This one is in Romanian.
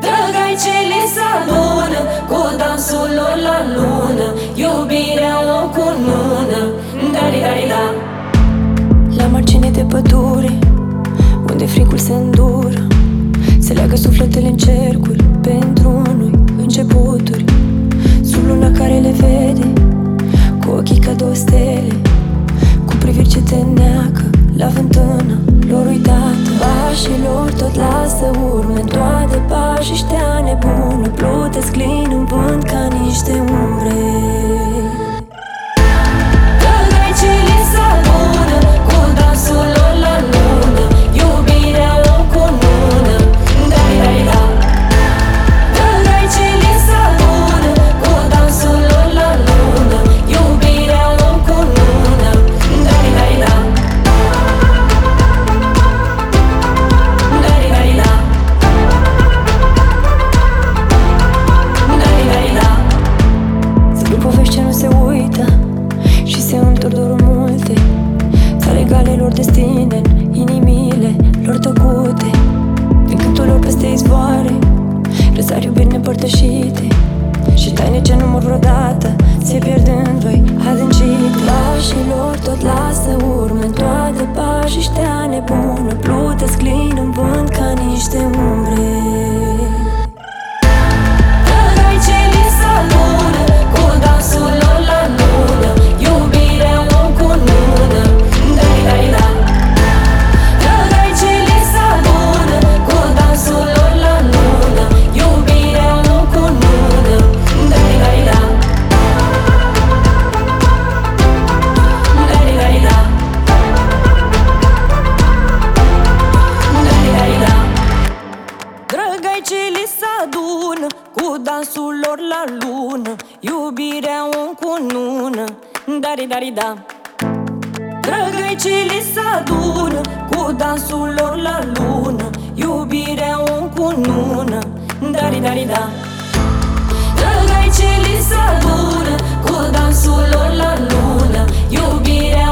Drăgaicii li s-adună cu dansul lor la lună, iubirea o cunună, da-di-da-di-da. La margine de pădure, unde fricul se îndură, se leagă sufletele în cercuri pentru noi începuturi. Sub luna care le vede, cu ochii ca două stele, cu priviri ce te neacă la fântână lor uitată. Pașii lor tot lasă urme în toate pașiștea nebună, plutesc lin în vânt ca niște umbre. Drăgaicii li s-adună cu dansul lor la lună, iubirea o cunună, da-di-da-di-da. Drăgaicii li s-adună cu dansul lor la lună, iubirea o cunună, da-di-da-di-da. Da-di-da-di-da. Da-di-da-di-da. Sunt povești ce nu se uită și se întorc doar multe, ți legale lor destine în inimile lor tăcute. Din cântul lor peste izvoare răsar iubiri neîmpărtășite și taine ce nu mor vreodată se pierd în văi adâncite. Pașii lor tot lasă urme în toate pașiștea nebună, plutesc lin în vânt ca niște umbre. Drăgaicii li s-adună cu dansul lor la lună, iubirea o cunună, da-di-da-di-da. Drăgaicii li s-adună cu dansul lor la lună, iubirea o cunună, da-di-da-di-da. Da-di-da-di-da. Da-di-da-di-da. Drăgaicii li s-adună cu dansul lor la lună, iubirea o cunună, da-di-da-di-da. Drăgaicii li s-adună cu dansul lor la lună, iubirea o cunună, da-di-da-di-da. Drăgaicii li s-adună cu dansul lor la lună, iubirea